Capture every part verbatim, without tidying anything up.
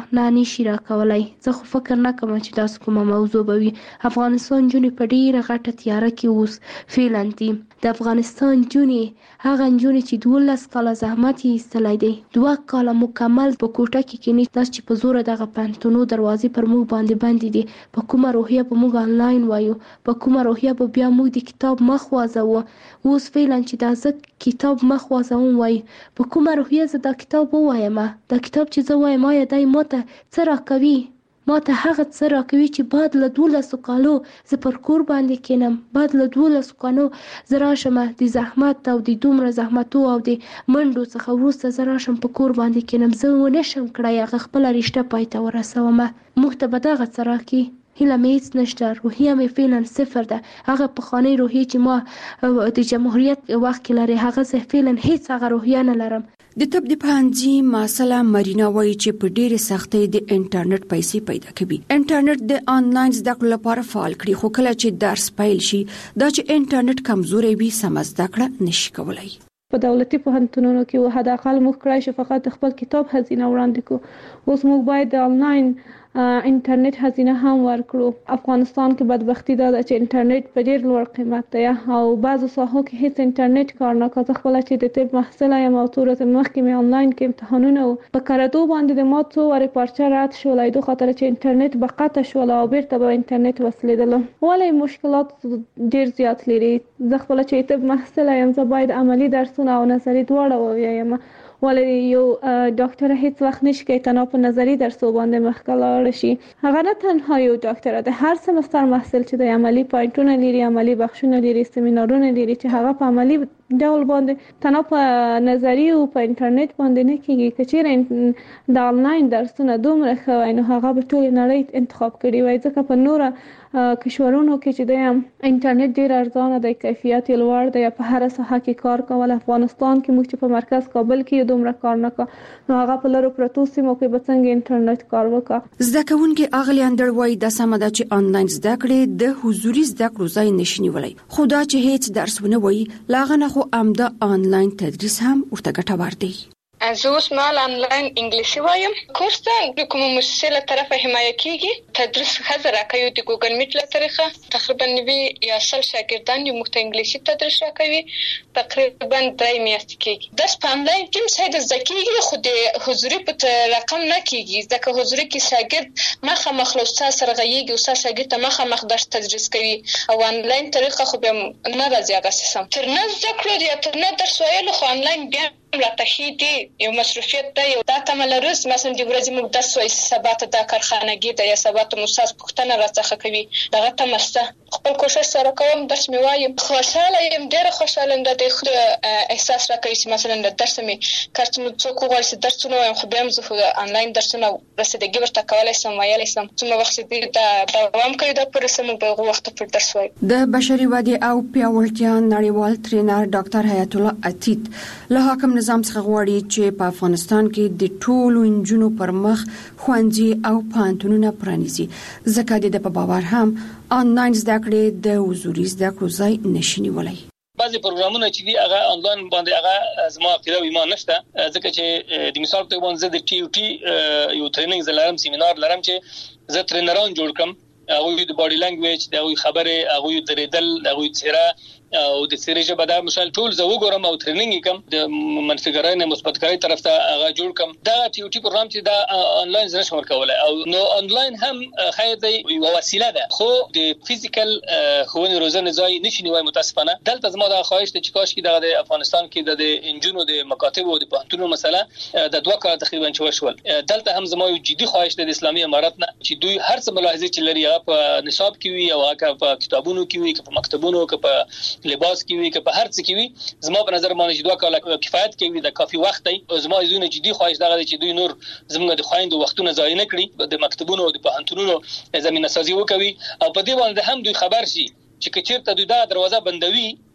نه نشي راکولای. زه خو فکر نه کوم چې داسې کومه موضوع به وي. افغانستان نجونې په ډېره غټه تیاره کې اوس فعلا دي. د افغانستان نجونې هغه نجونې چې دولس کاله زحمت یې ایستلی دی، دوه کاله مکمل په کوټه کې کینې، داسې چې په زوره دغه پوهنتونو دروازې پر موږ باندې بندې دي. په کومه روحیه به موږ آنلاین وایو؟ په کومه روحیه به بیا موږ د کتاب مخ وازوو؟ اوس فعلا چې دا زه کتاب مخ وازوم وایي، په کومه روحیه زه دا کتاب ووایم؟ دا کتاب چې زه وایم آیا دی ماته څه راکوي؟ ماته هغه څه راکوي چې بعد له دولسو کالو زه پر کور باندې کینم، بعد له دولسو کالو زه راشم د زحمت او د دومره زحمتو او د منډو څخه وروسته زه راشم په کور باندې کینم، زه ونشم کړی هغه خپله رشته پای ته ورسومه. موږ ته به دغه څه راکړي؟ هیله مې هېڅ نشته، روحیه مې فعلا صفر ده. هغه پخوانۍ روحیه چې ما د جمهوریت وخت کې لري، هغه زه فعلا هېڅ هغه روحیه نه لرم. د طب د پوهنځي مسله مرینا وایي چې په ډېرې سختۍ د انټرنیټ پیسې پیدا کوي. انټرنیټ د آنلاین زده کړو لپاره فعال کړي، خو کله چې درس پیل شي دا چې انټرنیټ کمزوری وي سم زده کړه نشي کولای. په دولتي پوهنتونونو کې و حد اقل موږ کړای شو فقط خپل کتاب هزینه وړاندې کو. اوس موږ باید د آنلاین انټرنیټ هزینه هم ورکړو. افغانستان کې بدبختی دا ده چې انټرنیټ په ډېر لوړ قیمت دی او بعضو ساحو کې هیڅ انټرنیټ کار نه کوي. زه خپله چې د طب محصله یم او څو ورځې مخکې مې آنلاین کې امتحانونه و، په کردو باندې د ما څو وارې پارچه رد شولی، دو خاطر چې انټرنیټ به قطع شوله او بیرته به انټرنیټ وصلېدله. ولې مشکلات ډېر زیات لري. زه خپله چې طب محصله یم، زه باید عملي درسونه او نظري دواړه ووایم. ولې یو ډاکټر هیڅ وخت نشي کوي تنها په نظري درسو باندې مخکې لاړ شي. هغه نه تنها یو ډاکټر دی، هر سمستر محصل چې د عملي پوینټونه لري، عملي بخشونه لري، سیمینارونه لري چې هغه په عملي ډول باندې تنها په نظري او په انټرنیټ باندې نه کیږي. که چیرې د آنلاین درسونه دومره ښه وای نو هغه به ټولې نړۍ انتخاب کړي وای، ځکه په نوره کشورونو کې چې د انټرنیټ ډېر ارزانه دی، کیفیت یې لوړ دی، په هره ساحه کې کار کول. افغانستان کې موږ چې په مرکز کابل کې دومره کار نه کا نو هغه په لرو پرتو سیمو کې به څنګه انټرنیټ کار وکړه. زده کوونکي اغلی اندر وای د سمه ده چې آنلاین زده کړې د حضوري زده کړو ځای نشي نیولی، خو دا چې هیڅ درس ونه وایي لاغه نه خو امده آنلاین تدریس هم ورته ګټور دی. زه اوس مهال آنلاین انګلیسي وایم. کورس ته د کومه مؤسسې له طرفه حمایه کېږي. تدریس ښځه راکوي د ګوګل میټ له طریقه. تقریبا نوي یا سل شاګردان یې موږ ته انګلیسي تدریس راکوي. تقریبا درې میاشتې کېږي. درس په آنلاین کې ساید زده کېږي، خو د حضوري په رقم نه کېږي، ځکه حضوري کې شاګرد مخامخ له استاد سره غږېږي، استاد شاګرد ته مخامخ درس تدریس کوي، او آنلاین طریقه خو بیا نه راځي هغه سیسم. تر نه زده کړو یا تر نه درس ویلو خو آنلاین بیا راته ښې دي، یو مصروفیت دی، یو دا تمه لرو مثلا د ورځې موږ درس وایي سبا ته دا کارخانګي ده یا سبا ته مو استاد پوښتنه راڅخه کوي، دغه تمه شته. خپل کوشش سره کوم، درس مې وایم، خوشحاله یم، ډېره خوشحاله یم. دا د خود احساس راکوي چې مثلا د درس مې کار چې موږ څوک وغواړي چې درسونه ووایم، خو بیا هم زه خو آنلاین درسونه رسیدګي ورته کولی شم، ویلی شم. څومره وخت چې دا دوام کوي دا پورې سم موږ به هغو وخته پورې درس وایو. د بشري ودې او پیاوړتیا نړیوال ټرینر ډاکټر حیات الله عتیق له حاکم نظام څخه غواړي چې په افغانستان کې د ټولو نجونو پر مخ ښوونځي او پوهنتونونه پرانیزي، ځکه د ده په باور هم آنلاین زده کړې د حضوري زده کړو ځای نشي نیولی. بعضی پروګرامونه چې دي هغه آنلاین باندې هغه زما عقیده او ایمان نشته، ځکه چې د مثال په توګه زه د ټي او ټي یو ټریننګ زلارم سیمینار لرم چې زه ټرینران جوړ کړم، هغه د باډي لانګویج، د هغه خبره، هغه درېدل، هغه څیره او د څیرې ژبه دا مثال ټول زه وګورم او ټریننګ کوم، د منفي نه مثبت کاری طرف ته هغه جوړ کوم. دا ټي او ټي پروګرام چې دا آنلاین زنه شمول کولای او نو آنلاین هم خیر دی یو وسیله ده، خو د فزیکل خوونې روزنې ځای نشي نیوای. متاسفانه دلته زما د خواهش ته چې کاش کې د افغانستان کې د انجونو د مکاتب او د پوهنتونونو مسله د دوه کال تقریبا چې وشول، دلته هم زما یو جدي خواهش ده د اسلامي امارات نه چې دوی هر څه ملاحظه چې لري په نصاب کې وي او هغه په کتابونو کې وي، په مکتبونو کې، په لباس کې وي، که په هر څه کې وي. زما په نظر باندې دوه کاله کفایت کوي، د کافي وخت دی. زما زونه جدي خواهش دغه چې دوی نور زموږ د خويندو وختونه ضایع نه کړي، د مکتبونو او د پوهنتونونو زمينه سازي وکوي، او په دې باندې هم دوی خبر شي چې کچیرته دوی دا دروازه بندوي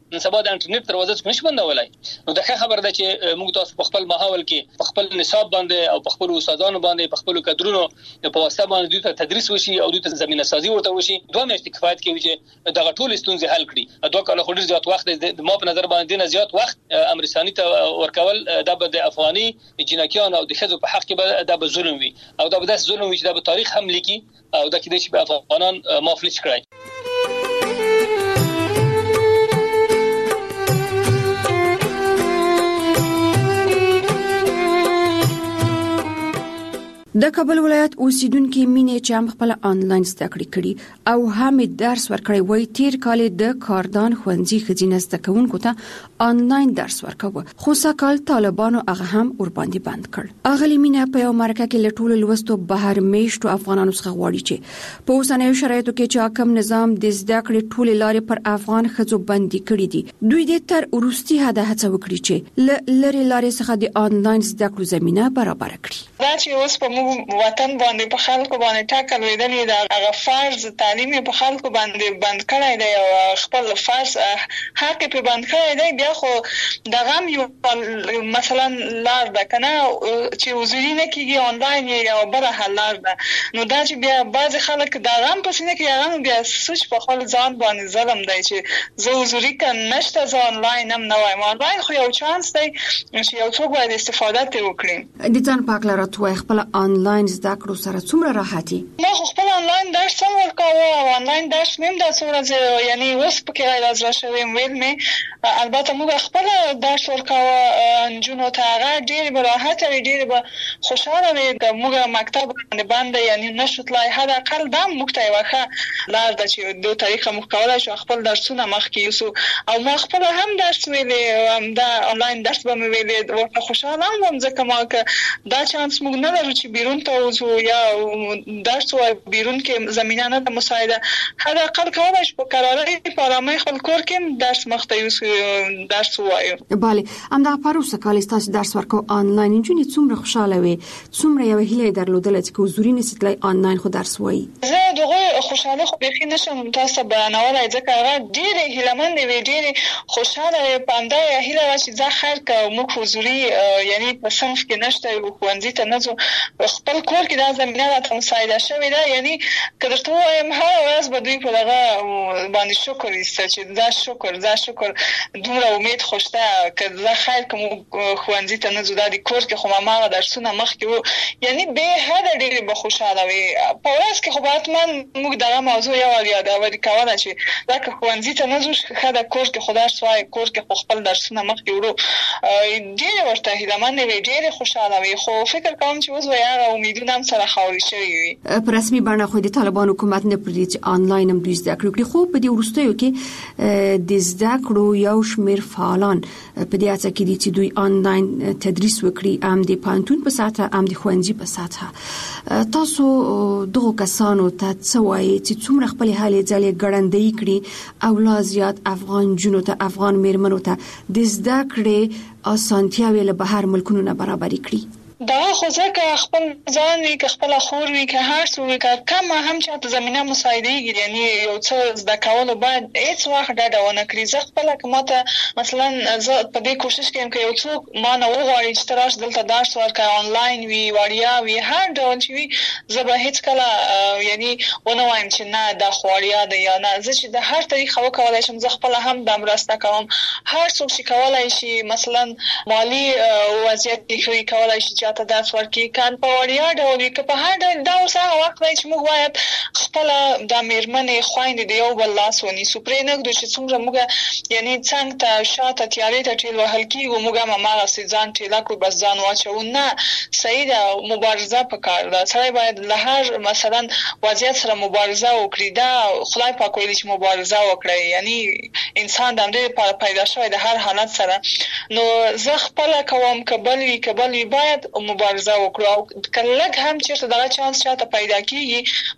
نن سبا د انټرنیټ دروازه څنګه نشي بندولای. نو دا خبره ده چې موږ تاسو په خپل ماحول کې په خپل نصاب باندې او په خپل استادانو باندې په خپل کادرونو په واسطه باندې دوی ته تدریس وشي او دوی ته زمينه سازي ورته وشي. دوه میاشتې کفایت کوي چې دا ټول ستونزې حل کړي. دوه کاله خو ډیر زیات وخت د ما په نظر باندې نه زیات وخت امریکایي ته ورکول دا به د افغاني جنکیان او د خزو په حق کې دا به ظلم وي او دا به داس ظلم وي چې دا به تاریخ هم لیکي او دا کې چې به افغانان مفلس کړي. د کابل ولایت اوسیدونکو مینې چې هم خپل آنلاین زده کړې کړي او هم درس ورکړی وای تیر کال د کاردان خوندزي خزینه زده کوونکو ته آنلاین درس ورکاوه خو سکهال طالبانو هغه هم ور باندې بند کړ. اغلی مینه په یو مرکه کې لټول لوستو بهر میشتو افغانانو څخه غواړي چې په اوسنیو شرایطو کې چې حکم نظام د زده کړې ټول لارې پر افغان خزو باندې کړی دي دوی د تر ورستي هدا هڅه وکړي چې لری لارې څخه د آنلاین زده کړو زمينه برابر کړي. دا چې اوس په وطن باندې په خلکو باندې ټاکل ویدلې دا هغه فرض تعلیم په خلکو باندې بند کړی دی او خپل فرض حق په بند کړی دی. بیا خو دغه یو مثلا لار ده کنه چې وزوري نه کیږي آنلاین یا بل حل لار ده. نو دا چې بیا بعض خلک دغه هم پسنه کې هغه بیا سوچ په خپل ځان باندې ظلم دی چې زه وزوري کنه نشته زه آنلاین هم نه وایم. آنلاین خو یو چانس دی چې یو څوک باید استفاده ترې وکړي. د ځان پاک لاره توای خپل آنلاین زده کړو سره څومره راحتي؟ ما خپل آنلاین درس هم ورکاوه او آنلاین درس مې د څومره یعنی اوس په کې راځه شوی ویل مې البته موږ خپل درس ورکاوه انجونو ته هغه ډېر راحت او ډېر به خوشاله وي. موږ مکتب باندې باندې یعنی نشوتلای هدا اقل دا موږ ته واخه لار د چې دوه طریقه موږ کولای شو خپل درسونه مخکې یوسو او ما خپل هم درس ویلې دا آنلاین درس به مې ویلې ورته خوشاله وم ځکه ما دا چانس موږ نه لرو چې بیرون ته وځو یا درس و بیرون کې زمينه نه مساعده هر اقل کولای شو په قرارې په آرامۍ خپل کور کې درس مخته یو درس وایو. bale همدا پروسه کال تاسو درس ورکو آنلاین انجونی څومره خوشاله وي څومره یو هیله درلودل چې حضوري نسیتلای آنلاین خو درس وایي. زه دغه خوشاله خو به نشم تاسو بیانولای ځکه هغه ډېر هیلمن دی ډېر خوشاله پاندا هیله چې ځا خیر کوم حضوري یعنی په صنف کې نشته او خوندې ته نه زو خپل کور کې دا زمينه راته مساعده شوې ده. یعنی کله ته وایم هر ورځ به دوی په دغه باندې شکر ایسته چې دا شکر دا شکر دومره امید خوشته کله خیر کوم خوندې ته نه زو د کور کې خو ما درسونه مخ کې وو یعنی به هر ډېر به خوشاله وي. په ورځ کې خو باتمن موږ دغه موضوع یو یادوي کوله چې دا خوندې ته نه زو خدا کور کې خدا سوای کور کې خپل درسونه مخ کې ورو ډېر ورته هیلمن وي ډېر خوشاله وي. خو فکر کوم چې اوس وایي امیدونه هم سره خاوري شوی وي. په رسمي بڼه خو د طالبان حکومت نه پردي چې آنلاین هم دوی زده کړو خو په دې ورستیو کې د زده کړو یو شمیر فعالان په دې اړه کې دي چې دوی آنلاین تدریس وکړي هم د پانتون په ساته هم د خوندزي په ساته. تاسو دغه کسانو ته څه وایي چې څومره خپل حالې ځلې ګړندې کړي او لا زیات افغان جنو ته افغان میرمنو ته د زده کړې اسانتیاوي له بهر ملکونو نه برابر کړي؟ دا خو ځکه خپل ځان وی که خپل خور وی که هر څو وی که کم هم چې زمينه مساعدهږي یعنی یو څه زده کول باید هیڅ وخت ډډه ونه کړی. زه خپل کومه مثلا زه په دې کوشش کوم چې یو څوک ما نه وغواړي چې تراش دلته درس ورکړي آنلاین وی وړیا وی هر ډول چې وی زه به هیڅ کله یعنی ونه وایم چې نه دا خوړیا ده یا نه. زه چې د هر طریقه وکولای شم زه خپل هم د مرسته کوم. هر څوک چې کولای شي مثلا مالی وضعیت کې کولای شي ته درس ورکړي کان په وړیا ډول کې په هر ډول دا اوسه وخت دی چې موږ باید خپل د میرمنې خويندې دی او بل لاس ونی سپرې نه د چې څومره موږ یعنی څنګه ته شاته تیارې ته ټیل وهل کیږي موږ هم ما سي ځان ټیلا کو بس ځان واچو نه صحیح ده. مبارزه پکار ده. سړی باید له هر مثلا وضعیت سره مبارزه وکړي. دا خدای پاک ویلي چې مبارزه وکړي یعنی انسان د دې لپاره پیدا شوی د هر حالت سره. نو زه خپل کوم کبل وی کبل باید مبارزه وکړو او کله هم چې دغه چانس شاته پیدا کیږي باید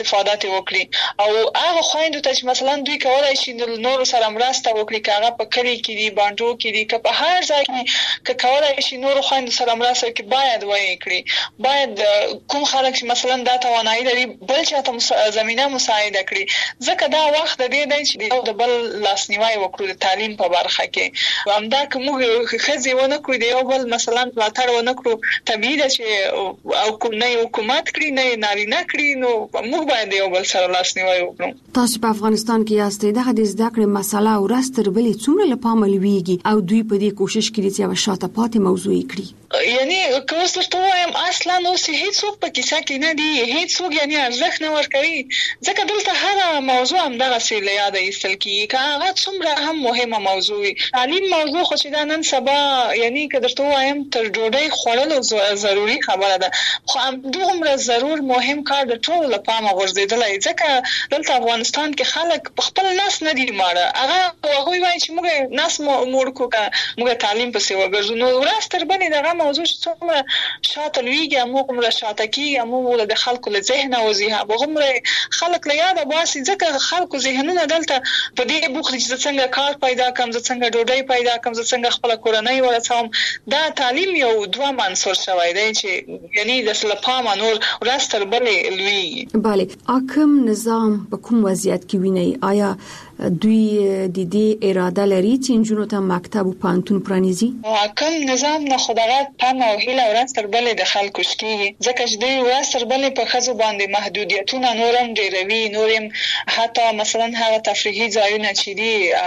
استفادات وکړي او هغه خويندو ته چې مثلا دوی کولای شي نور سره مرسته وکړي کاغه په کلی کې دی باندې کې دی که په هر ځای کې کولای شي نور خويندو سره مرسته وکړي باید وایي کړي باید کوم خلک چې مثلا دا توانایي لري بل چاته زمينه مساعده کړي ځکه دا وخت د دې دی چې د بل لاسنیوي وکړو د تعلیم په برخه کې همدا کوم خزي ونه کړی دی او بل مثلا پلاتړ ونه کړو طبيعي ده چې او کوم نه حکومت کړی نه نارینه کړی نو موږ باید یو بل سره لاسنیوي وکړو. تاسو په افغانستان کې یاستئ دغه د زده کړې مسله او راستر بلې څومره لپاره لویږي او دوی په دې کوشش کوي چې یو شاته پاتې موضوع کړي. یعنی کوم څه وایم اصلا نو هیڅ څوک په کیسه کې نه دی هیڅ څوک یعنی ارزښت نه ورکوي ځکه دلته هر موضوع هم دغه څه له یاد ایستل کیږي که هغه څومره هم مهمه موضوع وي. تعلیم موضوع خو چې دا نن سبا یعنی که درته وایم تر ډوډۍ خوړلو ضروري خبره ده خو دومره ضرور مهم کار د ټولو لپاره ورزيدلای ځکه دلته افغانستان کې خلک په خپل ناس نه دي ماړه هغه هغه وایي چې موږ ناس مور کو کا موږ تعلیم پسې وګرځو نو ورستر باندې دغه موضوع چې څومره شاته لویږي موږ موږ شاته کیږي موږ د خلکو له ذهن او ذهن هغه خلک له یاد باسي ځکه خلکو ذهنونه دلته په دې بوخت چې څنګه کار پیدا کوم څنګه ډوډۍ پیدا کوم څنګه خپل کورنۍ ورسوم دا تعلیم یو دوه منصور شوی دی چې یعنی د سلپامه نور ورستر بلې لوی bale اکم نظام په کوم وضعیت کې ویني آیا دوی د دې اراده لري چې انجونو ته مکتب او پانتون پرانیزي اکم نظام نه خدای پام او هیله ورستر بلې د خلکو شکي ځکه چې دوی ورستر بلې په خزو باندې محدودیتونه نورم ډیروي نورم حتی مثلا هغه تفریحي ځایونه چې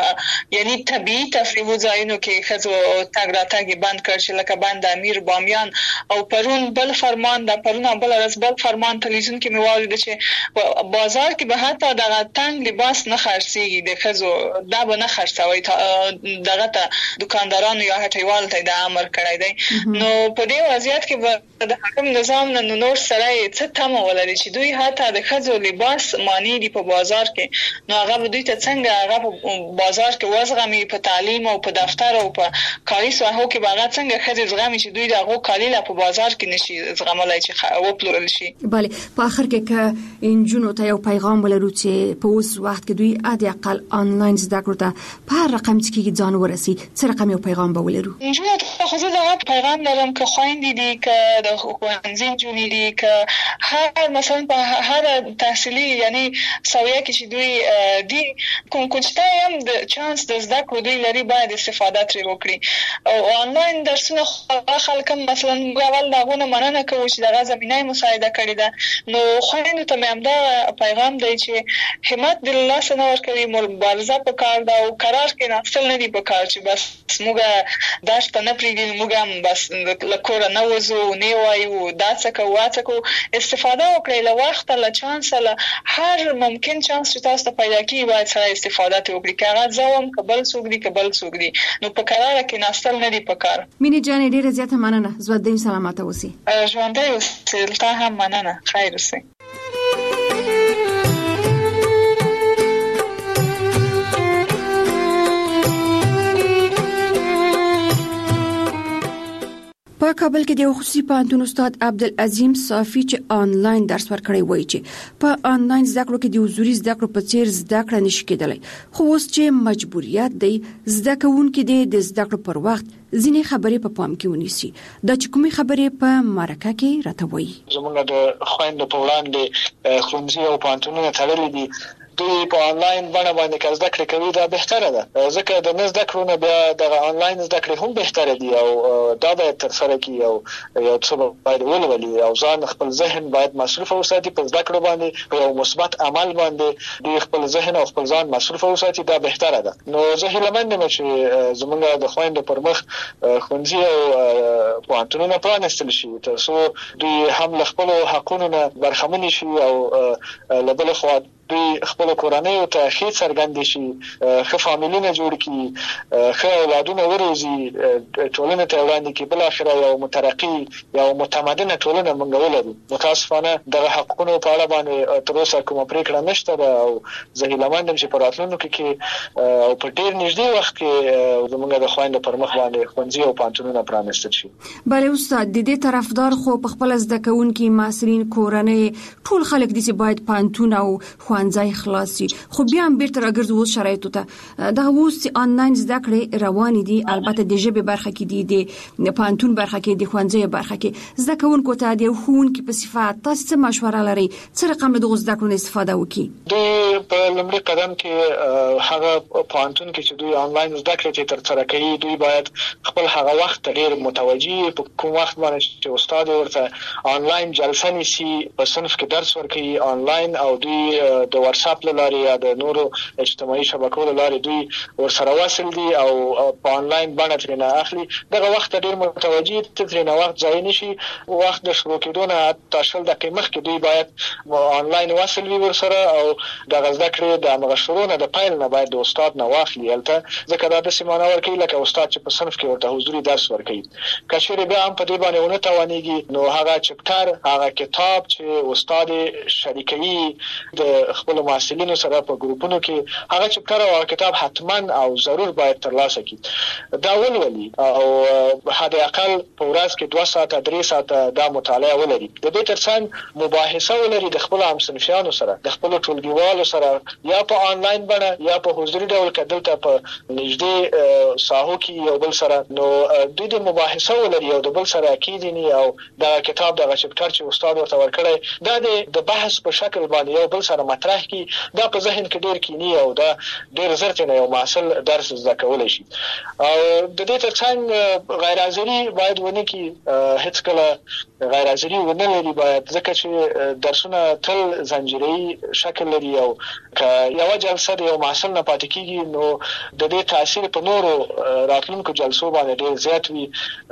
دي یعنی طبيعي تفریحي ځایونو کې خزو تاګ راتګ بند کړ چې لکه بند امیر بامیان او پرون بل فرمان د پرون بل ورځ بل فرمان تلویزیون کې موارد چې بازار کې به حتی دغه تنگ لباس نه خرڅيږي د خزو دا به نه خرڅوي دغه ته دکاندارانو یا هټیوال ته د امر کړی دی نو په دې وضعیت کې د حکم نظام نه نور سره څه تمه ولري چې دوی حتی د خزو لباس مانی دی په بازار کې نو هغه دوی ته څنګه هغه په بازار کې وزغمي په تعلیم او په دفتر او په کاري ساحو کې باغ څنګه خزو زغمي چې دوی دغه کالی لا په بازار کې نشي زغملای چې وپلورل شي. bale په اخر کې ک انجونو ته یو پیغام ولرو چې په اوس وخت کې دوی عادي اقل آنلاین زده کړو ته په رقم کې ځان ورسي څه رقم یو پیغام به ولرو. انجونو ته خو زه پیغام لرم که خويندې دي که د ښوونځي جوړې دي که هر مثلا په هر تحصیلي یعنی سویه کې چې دوی دي کوم کومشته هم د چانس د زده کړو دوی لري باید استفاده ترې وکړي او آنلاین درسونه خلک مثلا اول داغونه مننه کوي چې دغه زمينه مساعده کړي ده نو خويندو ته هم دا پیغام دی چې همت د الله سره ورکړي مبارزه په کار دا او قرار کې ناستل نه دی په کار چې بس موږ داش ته نه پریږدي موږ هم بس لکور نه وځو نه وایو دا څه کوو څه کوو استفاده وکړئ له وخت له چانس له هر ممکن چانس چې تاسو ته پیدا کیږي باید سره استفاده وکړئ کاغذ زوم قبل سوق دي قبل سوق دي نو په قرار کې ناستل نه دی په کار. مینه جان ډیره زیاته مننه زو د سلامات اوسئ. ژوندۍ اوسئ تا هم مننه خیر اوسئ. په کابل کې د خصوصي پوهنتون استاد عبدالعظیم صافي چې آنلاین درس ورکړی وایي چې په آنلاین زده کړو کې د حضوري زده کړو په څیر زده کړه نشي کېدلی خو اوس چې مجبوریت دی زده کوونکي د زده کړو پر وخت ځینې خبرې په پام کې ونیسي دا چې کومې خبرې په مرکه کې راته وایي. زموږ د خويندو په وړاندې ښوونځي او پوهنتونونه تړلي دي دوی په آنلاین باندې باندې کار زده کړې کوي دا بهتره ده ځکه د نه زده کړو نه بیا د آنلاین زده کړې هم بهتره دي او دا باید تر سره کی او یو څه باید ولولي او ځان خپل ذهن باید مصروف اوساتي په زده کړو باندې په یو مثبت عمل باندې دوی خپل ذهن او خپل ځان مصروف اوساتي دا بهتره ده. نو زه هیله مند یم چې زموږ د خويندو پر مخ ښوونځي او پوهنتونونه پرانیستل شي ترڅو دوی هم خپل حقوقونه برخمن شي او له بل خوا دوی خپل کورنۍ ته ښه څرګند شي، ښه فامیلونه جوړ کړي، ښه اولادونه وروزي، ټولنه ته وړاندې کړي، بل اخر یو مترقي یو متمدنه ټولنه موږ ولرو. متاسفانه دغه حقوقونو په اړه باندې تر اوسه کومه پریکړه نشته ده او زه هیله مند یم چې په راتلونکي کې او په ډیر نږدې وخت کې زموږ د خویندو پر مخ باندې ښوونځي او پوهنتونونه پرانیستل شي. بله استاد، د دې طرفدار خو په خپل زده کوونکي، محصلین، کورنۍ ټول خلک دي چې باید پوهنتون او ښوونځي خلاص شي، خو بیا هم بیرته راګرځو اوس شرایطو ته. دغه اوس چې آنلاین زده کړې روانې دي، البته د ژبې برخه کې دي، د پوهنتون برخه کې، د ښوونځي برخه کې، زده کوونکو ته د ښوونکي په صفت تاسو څه مشوره لرئ؟ څه رقم له دغه زده کړو استفاده وکړي؟ دوی په لومړي قدم کې هغه پوهنتون کې چې دوی آنلاین زده کړې ترسره کوي، دوی باید خپل هغه وخت ډیر متوجي په کوم وخت باندې چې استاد ورته آنلاین جلسه نیسي، په صنف کې درس ورکوي آنلاین، او دوی د واتس اپ لارې یا د نورو اجتماعي شبکو لارې دوی ورسره وصل دي او په آنلاین باندې ترنه اخلي. دغه وخت ډیر متوجي ترنه وخت ځای نشي، وخت د شروع کېدو نه تاسو د قیمت کې دوی باید آنلاین وصل وي ورسره، او دغه زده کړې د مغشورونه د پایل نه باید د استاد نه واخلي البته، ځکه دا د سیمانه ورکوي لکه استاد چې په صنف کې ورته حضوري درس ورکوي. کچېرې بیا هم په دې باندې ونه توانېږي، نو هغه چپټر، هغه کتاب چې استاد شریکوي د خپل محصلینو سره په ګروپونو کې، هغه چپټر او کتاب حتما او ضرور باید ترلاسه کړي، دا ولولي او حد اقل په ورځ کې دوه ساعته درې ساعته دا مطالعه ولري. د دې ترڅنګ مباحثه ولري د خپل همصنفیانو سره، د خپل ټولګیوالو سره، یا په آنلاین باندې یا په حضوري ډول کدل ته په نږدې ساحو کې یو بل سره، نو دوی د مباحثه ولري او د بل سره کېدنی او دا کتاب دغه چپټر چې استاد ورته ورکړی دا د بحث په شکل باندې یو بل سره مطرح کی، دا په ذهن کې ډیر کینی او دا ډیر زرته نه یو محصل درس زده کولای شي. او د دې ترڅنګ غیر حاضری باید ونه کی، هیڅ کله غیر حاضری ونه لري باید، ځکه چې درسونه تل زنجیري شکل لري او که یو جلسه د یو محصل نه پاتې کیږي نو د دې تاثیر په نورو راتلونکو جلسو باندې ډیر زیات وي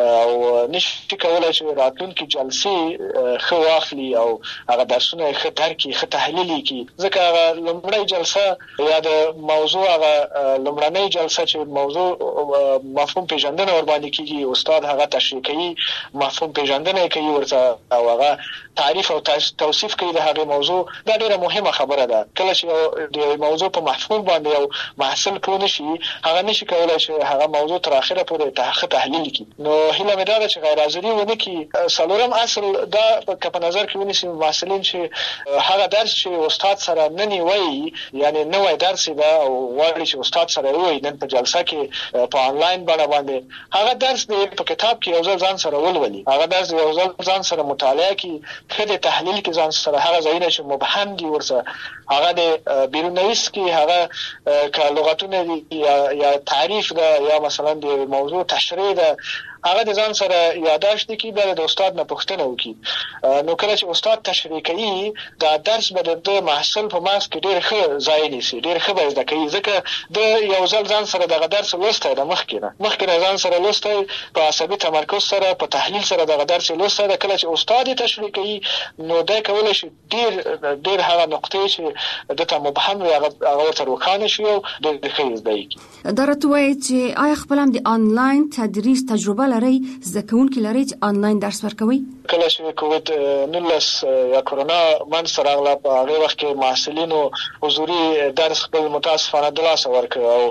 او نشي کولای چې راتلونکو جلسې ښه واخلي او هغه درسونه ښه درک کړي، ښه تحلیل کړي، ځکه هغه لومړی جلسه یا د موضوع هغه لومړنۍ جلسه چې موضوع مفهوم پیژندنه ور باندې کیږي، استاد هغه تشریح کوي، مفهوم پیژندنه کوي ورته او هغه تعریف او توصیف کوي د هغه موضوع. دا ډیره مهمه خبره ده. کله چې د موضوع په مفهوم باندې یو محصل پوه نشي، هغه نشي کولای چې هغه موضوع تر اخره پورې تحقیق تحلیل کړي. نو هیله مې ده چې غیر حاضری ونه کړي. څلورم اصل دا په نظر کې ونیسي محصلین چې هغه درس چې استاد سره نه نیوي، یعنی نوې درس دا او وایي چې استاد سره وایي نن په جلسه کې په آنلاین باندې هغه درس په کتاب کې یو ځل ځان سره ولولي، هغه درس یو ځل ځان سره مطالعه کوي، خدای تحلیل کې ځان سره هغه ځایونه چې مبهم دي ورسره هغه د بیرونویس کې هغه ک لغتونه یا یا تعریف ده یا مثلا د موضوع تشریح ده، هغه د ځان سره یاداشت کی به د استاد نه پوښتنه وکړي. نو کله چې استاد تشریح کوي دا درس به د محصل په ماس کې ډېر ښه ځای نیسي، ډېر ښه به زده کوي، ځکه د یو ځل ځان سره دغه درس لوسته د مخکې نه مخکې ځان سره لوسته په عصبي تمرکز سره په تحلیل سره دغه درس لوسته ده. کله چې استاد تشریح کوي نو دا کولای شي ډېر ډېر هغه نقطې چې دته مبهم وي هغه ورته روښانه شي او ډېر ښه زده کوي. دا راته وایي چې آیا خپل هم د آنلاین تدریس تجربه لري، زده کوونکي لري چې آنلاین درس ورکوي؟ کله چې کووډ نولس یا کورونا منځ راغله په هغه وخت کې محصلینو حضوري درس خپل متاسفانه د لاسه ورکړ او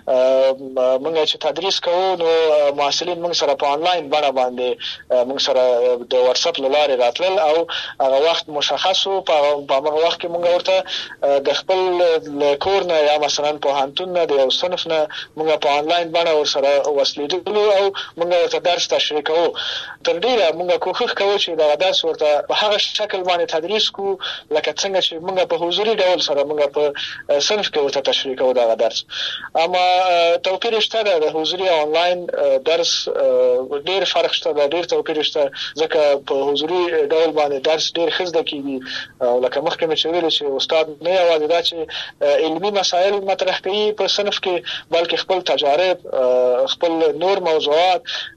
موږ چې تدریس کوو نو محصلین موږ سره په آنلاین باندې باندې موږ سره د واتس اپ لارې راتلل او هغه وخت مشخص او په هغه وخت کې موږ ورته د خپل کور نه یا مثلا په هانتون نه د یو صنف نه موږ په آنلاین باندې ورسره وسلیدل او موږ ورته درس تشریح کوو. تر ډیره موږ کوښښ کوو چې دا درس ورته په هغه شکل باندې تدریس کو لکه څنګه چې موږ په حضوري ډول سره موږ په صنف کې ورته تشریح کوو دا درس. اما توپیر شته د حضوري او آنلاین درس ډیر فرق شته، ډیر توپیر شته، ځکه په حضوري ډول باندې درس ډیر ښه زده کیږي او لکه مخکې مې ویل چې استاد نه یوازې دا چې علمي مسایل مطرح کوي په صنف کې بلکې خپل تجارب، خپل نور موضوعات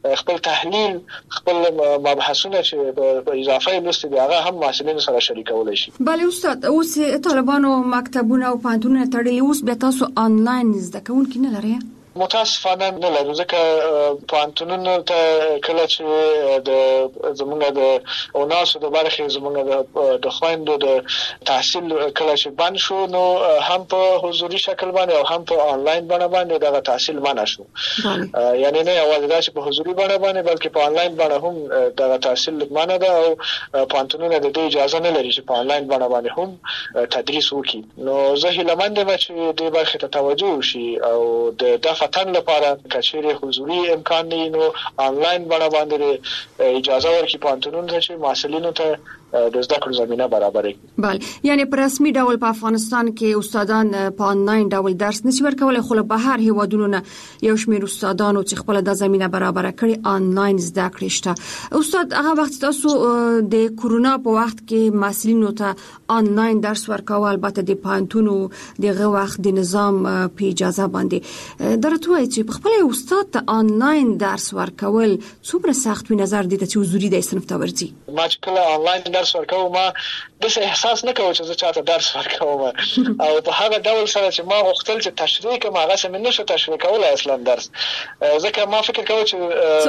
خپل تحلیل خپل مباحثونه چې په اضافه لوست دی هغه هم محصلین سره شریکولای شي. بله استاد، اوس طالبانو مکتبونه او پوهنتونونه تړلي، اوس بیا تاسو آنلاین زده کوونکي نه لرئ؟ متاسفانه نه لرو، ځکه پوهنتونونو ته کله چې د زمونږ د اوناسو د برخې زمونږ د خويندو د تحصیل کله چې بند شو، نو هم په حضوري شکل باندې او هم په آنلاین باندې باندې د تحصیل منع شو. یعنی نه یوازې دا چې په حضوري باندې باندې بلکې په آنلاین باندې هم د تحصیل منع ده او پوهنتونونه د دې اجازه نه لري چې په آنلاین باندې باندې هم تدریس وکړي. نو زه هیله مند یم چې دې برخې ته توجه وشي او د دغه فتن لپاره کچېره حضوري امکان نه نو آنلاین باندې باندې اجازه ورکړي پوهنتونونو ته چې محصلینو ته د زده کړو زمينه برابر کړي. بله، یعنی په رسمي ډول په افغانستان کې استادان په آنلاین ډول درس نشي ورکولای، خو په هر هیوادونو نه یو شمېر استادانو چې خپل د زمينه برابر کړي آنلاین زده کړې شته. استاد، هغه وخت تاسو د کورونا په وخت کې محصلینو ته آنلاین درس ورکول، البته د پوهنتونو دغه وخت د نظام په اجازه باندې درته وایي چې خپل استاد ته آنلاین درس ورکول څومره سخت وي نظر دي چې حضوري د صنف ته ورځي؟ ما چې کله آنلاین درس ورکوم ما د څه احساس نه کوم چې زه چاته درس ورکوم او په هغه ډول سره چې ما غوښتل چې تشریح کوم هغه سم نه شو تشریح کولای اصلا درس، ځکه ما فکر کوم چې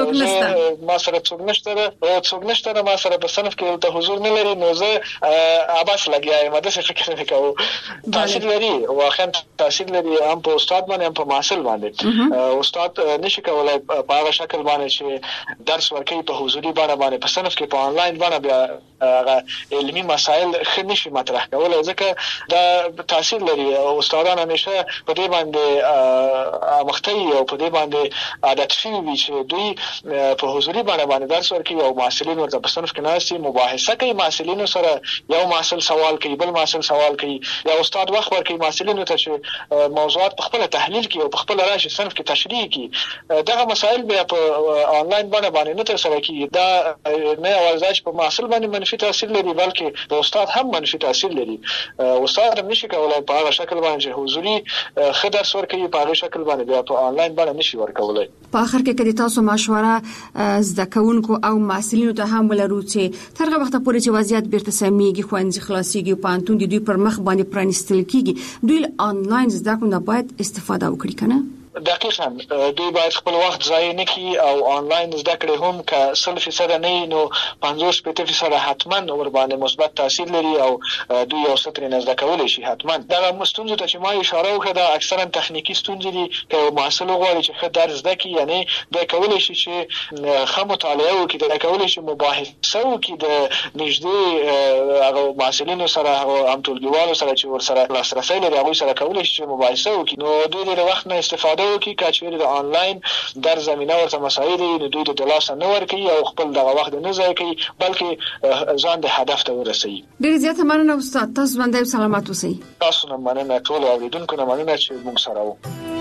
ما سره څوک نشته او څوک نشته ما سره په صنف کې ته حضور نه لري، نو زه اباس لګیایم ما د څه فکر نه کوم. تاثیر لري واقعا تاثیر لري هم په استاد باندې هم په محصل باندې. استاد نشي کولای په هغه شکل باندې چې درس ورکوي په حضوري باندې باندې په صنف کې په آنلاین باندې بیا هغه علمي مسائل خنشي مطرح کولای، ځکه دا تاثیر لري. استادان همیشه په دې باندې مختوي او په دې باندې عادت شوي چې دوی په حضوري باندې باندې درس ورکوي او محصلین ورته په صنف کې ناشتي مباحثه کوي، محصلینو سره یو محصل سوال کوي بل محصل سوال کوي، یا استاد وخت ورکوي محصلینو ته چې موضوعات په خپل تحلیل کوي او په خپل راشي صنف کې تشریح کوي. دغه مسائل بیا په آنلاین باندې باندې نه تر سره کیږي. دا نه اواز په محصل باندې منفي تاثیر لري بلکې په استاد هم منفي تاثیر لري. استاد هم نشي کولای په هغه شکل باندې چې حضوري خدای سور کوي په هغه شکل باندې بیا په آنلاین باندې نشي ورکولای. په اخر کې کله تاسو مشوره زده کوونکو او محصلینو ته هم ولرو چې ترغه وخت پورې چې وضعیت بیرته سمېږي، خوندې خلاصيږي او پانتون د دوی پر مخ باندې پرانستل کیږي، دوی آنلاین زده کړو نه باید استفاده وکړي کنه؟ دقیقاً دوی باید خپل وخت ضایع نه کړي او آنلاین زده کړې هم که سل فیصد نه نو پنځوس فیصد حتما ور باندې مثبت تاثیر لري او دوی یو څه ترې زده کولای شي. حتما دا مستونزه ته چې ما اشاره وکړه دا اکثرا تخنیکی ستونزې دي که محصل غواړي چې ښه درس زده کړي، یعنی دا کولای شي چې ښه مطالعه وکړي، دا کولای شي مباحثه وکړي د نږدې هغه محصلینو سره او هم ټولګیوالو سره چې ورسره لاسرسي لري هغوی سره کولای شي چې مباحثه وکړي. نو دوی د وخت نه استفاده کی کاچویر د آنلاین در زمینه ورته مسایل د دوی د دلاسه نه ورکي او خپل دغه وخت نه ضایع کوي بلکې ځان د هدف ته ورسوي. ډیر زیاته مننه استاد، تاسو باندې سلامات اوسئ. تاسو نه مننه، ټول اوریدونکو نه مننه چې موږ سره وو.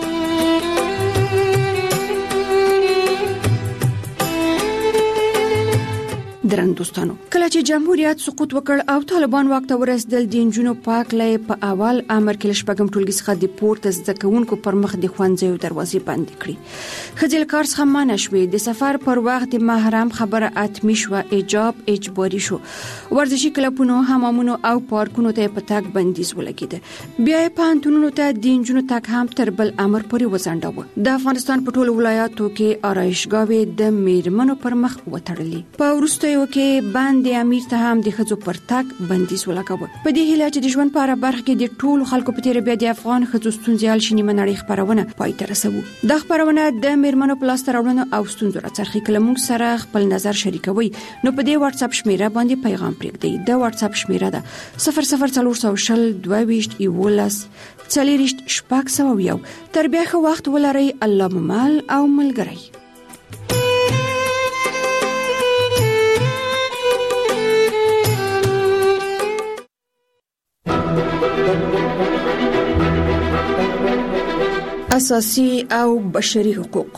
درن دوستانو، کله چې جمهوریت سقوط وکړ او طالبان واک ته ورسېدل، د نجونو پاکلې په اول امر کې لشپږم ټولګي څخه د پورته زده کوونکو پر مخ د ښوونځیو دروازې بندې کړې. ښځې کار څخه منع شوې، د سفر پر وخت د محرم خبره اتمی شوه، حجاب اجباري شو، ورزشي کلبونو، حمامونو او پارکونو ته په تګ بندیز ولګېد. بیا یې پوهنتونونو ته د نجونو تګ هم تر بل امر پورې وځنډاوه. د افغانستان په ټولو ولایاتو کې آرایشګاوې د میرمنو پر مخ وتړلې. په وروسته یو کې باندې امیر ته هم د ښځو پر تګ بندیز ولګاوه. په دې هیله چې د ژوند په اړه برخه کې د ټولو خلکو په تیر بیا د افغان ښځو ستونزې حل شي، نیمه نړۍ خبرونه پای ته رسوو. دا خبرونه د میرمنو په لاسته راوړنو او ستونزو راڅرخي. کله موږ سره خپل نظر شریکوي نو په دې واتس اپ شمیره باندې پیغام پرېږدئ. دا واتس اپ شمیره ده صفر صفر څلور سوه شل دوه ویشت یولس څلېرویشت شپږ سوه یو. تر بیا ښه وخت ولرئ. الله مو مل او ملګری. اساسي او بشري حقوق.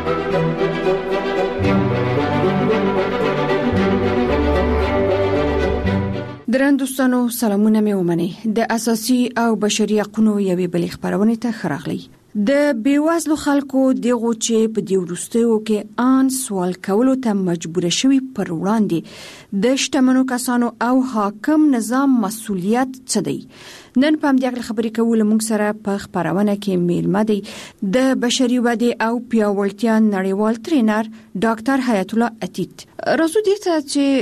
درن دوستانو، سلامونه مې ومنئ. د اساسي او بشري حقوقو یوې بلې خبرونه ته خراغلی. د بیوزلو خلکو دغه چې په دې وروستیو کې ان سوال کولو ته مجبور شوي پر وړاندې د شتمنو کسانو او حاکم نظام مسؤلیت څه دی؟ نن په همدې خبرې کول موږ سره په خبرونه کې میلمه دی د بشري ودې او پیاوړتیا نړیوال ټرینر ډاکټر حیات الله عتیت. راځو دې ته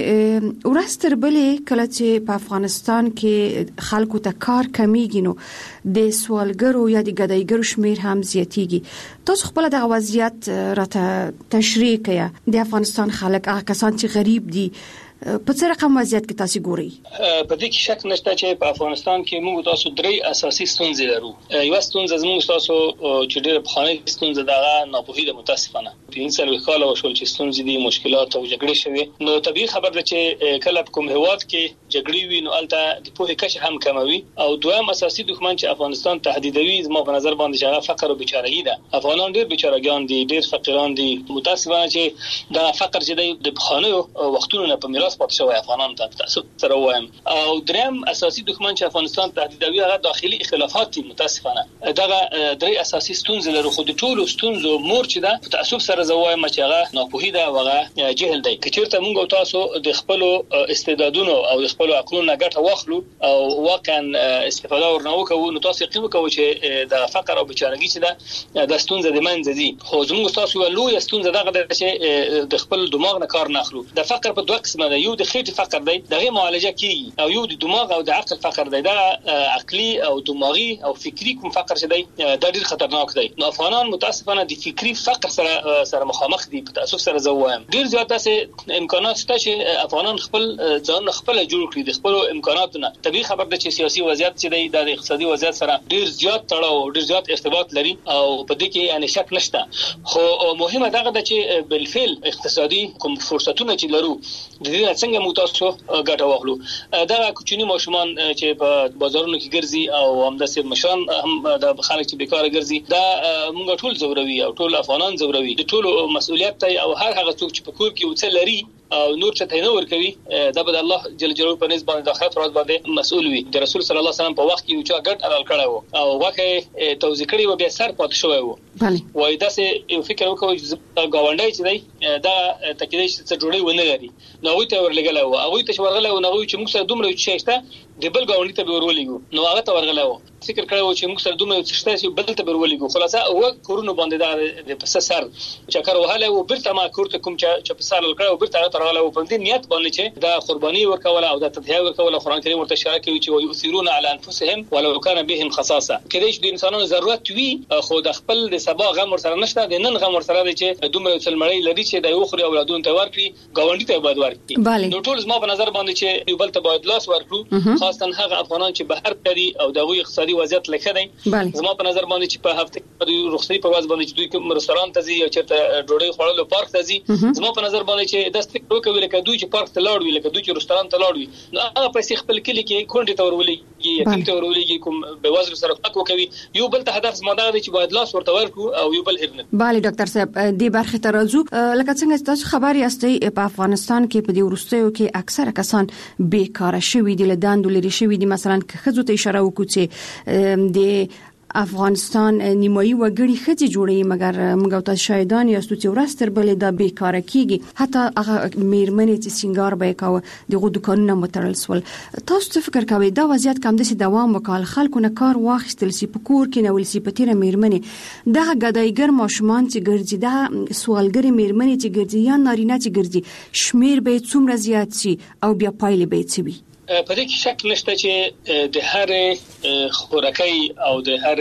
چې ورستر بلې کله چې په افغانستان کې خلکو ته کار کمیږي نو د سوالګرو یا د ګدایګرو شمیر هم زیاتیږي. تاسو خپل د وضعیت راته تشریح کړئ. د افغانستان خلک هغه کسان چې غریب دي په څه رقم وضعیت کې تاسو ګورئ؟ په دې کې شک نشته چې په افغانستان کې موږ تاسو درې اساسي ستونزې لرو. یو ستونزه زموږ تاسو چې ډېر په خانه ستونزه دغه ناپوهي د متاسفانه په انسان وکاله وشول چې ستونزې دي مشکلات او جګړې شوي نو طبيعي خبر ده چې کله په کوم هواد کې جګړې وي نو البته د پوهې کچه هم کموي. او دویم اساسي دښمن چې افغانستان تهدیدوي زموږ په نظر باندې چې فقر او بیچارهګي ده. افغانان ډېر بیچارهګان دي، ډېر فقیران دي. متاسفانه چې دا فقر چې د خانه وختونو نه په میراث پاتې شوی افغانان ته تاسو سره وایم. او دریم اساسي دښمن چې افغانستان تهدیدوي هغه داخلي اختلافات دي. متاسفانه دغه درې اساسي ستونزې لري. خو د ټولو ستونزو مور چې ده په تاسو سره زوایم چې هغه ناپوهي ده او هغه جهل دی. کچېرته موږ تاسو د خپل استعدادونو او د خپل عقلونو ګټه واخلو او واقعا استفاده ورنوکو نو تاسو یقین وکړئ چې د فقر او بیچارهګي چې ده د ستونزې د منځ دي. خو زموږ تاسو یو لوی ستونزه دغه ده چې د خپل دماغ نه کار نه اخلو. د فقر په دوه قسمه ده، یو د خېټې فقر دی دغه معالجه کیږي او یو د دماغ او د عقل فقر دی. دا عقلي او دماغي او فکری کوم فقر چې دی دا ډیر خطرناک دی. نو افغانان متاسفانه د فکری فقر سره سره مخامخ دي. په تاسو سره زوایم ډیر زیات داسې امکانات شته چې افغانان خپل ځان خپل جوړ کړي د خپل امکاناتونو. طبيعي خبر ده چې سیاسي وضعیت چې دی د اقتصادي وضعیت سره ډیر زیات تړاو ډیر زیات ارتباط لري او په دې کې یعنی شک نشته. خو مهمه دغه ده چې بالفعل اقتصادي کوم فرصتونه چې لرو د دې څنګه مو تاسو ګټه واخلو. دا کوچني ماشومان چې په بازارونو کې ګرځي او همداسې مشران هم د خلک چې بیکاره ګرځي دا موږ ټول زوروي او ټول افغانان زوروي. د ټولو مسؤلیت دی او هر هغه څوک چې په کور کې وڅ لري او نور چې ته نه ورکوي دا به الله جل جلاله په نسبت باندې د آخرت ورځ باندې مسؤل وي. د رسول صلی الله علیه وسلم په وخت کې یو چا ګډ حلال کړی وو او واکه توزیع کړی و بیا سر پات شوی وو. بله وای دا سه یو فکر وکوي چې گاونډي چې دی دا تکیدې چې جوړي ونه لري نو وي ته ورلګل وو او وي ته ورغله او نو چې موږ سره دومره چې شته د بل گاونډي ته ورولېګو نو هغه ته ورغله وو فکر کړو چې موږ سره دومره چې شته چې بل ته ورولېګو خلاصه او کورونو باندې دا د پس سر چکر وهاله او برته ما کورته کوم چې په سر لکړو برته ترغله او په دې نیت باندې چې دا قرباني ورکوله او دا تضحیه ورکوله. قران کریم ورته اشاره کوي چې ويؤثرون على انفسهم ولو كان بهم خصاصه. کله چې د انسانانو ضرورت وي خو د خپل د سبا غم ور سره نشته د نن غم ور سره دی چې دومره څلمړی لري چې د یو خوري اولادونو ته ورکړي گاونډي ته باید ورکړي. نو ټول زما په نظر باندې چې یو بل ته باید لاس ورکړو خاصه هغه افغانان چې بهر کړي او دغه اقتصادي وضعیت لکه دی. زما په نظر باندې چې په هفته کې رخصتي په واز باندې چې دوی کوم رستوران ته ځي او چیرته ډوډۍ خوړلو پارک ته ځي زما په نظر باندې چې د ستګ وکوي لکه دوی چې پارک ته لاړ وي لکه دوی چې رستوران ته لاړ وي نو هغه پیسې خپل کلی کې کونډې ته ورولېږي یتیم ته ورولېږي کوم به وزر سره فق وکوي. یو بل ته هدف زما دا دی چې باید لاس ورته ورکړو او یو بل هرنه. bale ډاکټر صاحب دې برخه ته راځو لکه څنګه تاسو خبر یاستئ په افغانستان کې په دې ورستیو کې اکثره کسان بیکاره شوي دي لداندو لري شوي دي. مثلا که خزو ته اشاره وکړو چې د افغانستان نیمایي وګړي خځې جوړي مګر موږ تاسو شاهدان یاستو چې ورستر بلې د بیکاره کیږي حتی هغه میرمنې چې سنگار به کاوه دغه دکانونه متړل سول. تاسو څه فکر کوئ دا وضعیت کوم دسي دوام وکړ خلکو نه کار واخیستل سی په کور کې نه ول سی په تیره میرمنې دا ګدایګر ماشومان چې ګرځي دا سوالګری میرمنې چې ګرځي یا نارینه چې ګرځي شمیر به څومره زیات شي او بیا پایله به څه وي؟ په دې کې شک نشته چې د هر خوراکي او د هر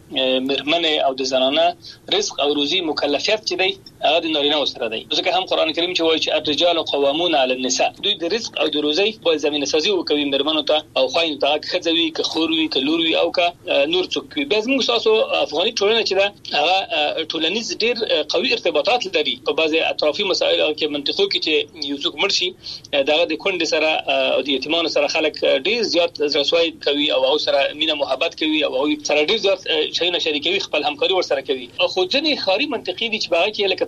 مرمنه او د زنانه رزق او روزي مکلفیت چې دی هغه د نارینه سره دی. ځکه هم قران کریم چې وایي چې الرجال قوامون علی النساء دوی د رزق او د روزي په زمينه سازي وکوي مرمنو ته او خوین ته خځوي که خوروي که لوروي او که نور څوک وي. بس موږ تاسو افغاني ټولنه چې دا هغه ټولنیز ډیر قوي ارتباطات لري په بعضي اطرافي مسایل کې منطقو کې چې یو څوک مرشي دغه د کونډې سره او د یتیمانو سره خلک ډیر زیات رسوي کوي او او سره مینه محبت کوي او سره ډیر زیات شي نه شریکوي خپل همکاري ور سره کوي. خو ځنې خاري منطقي دي چې باغ کې لکه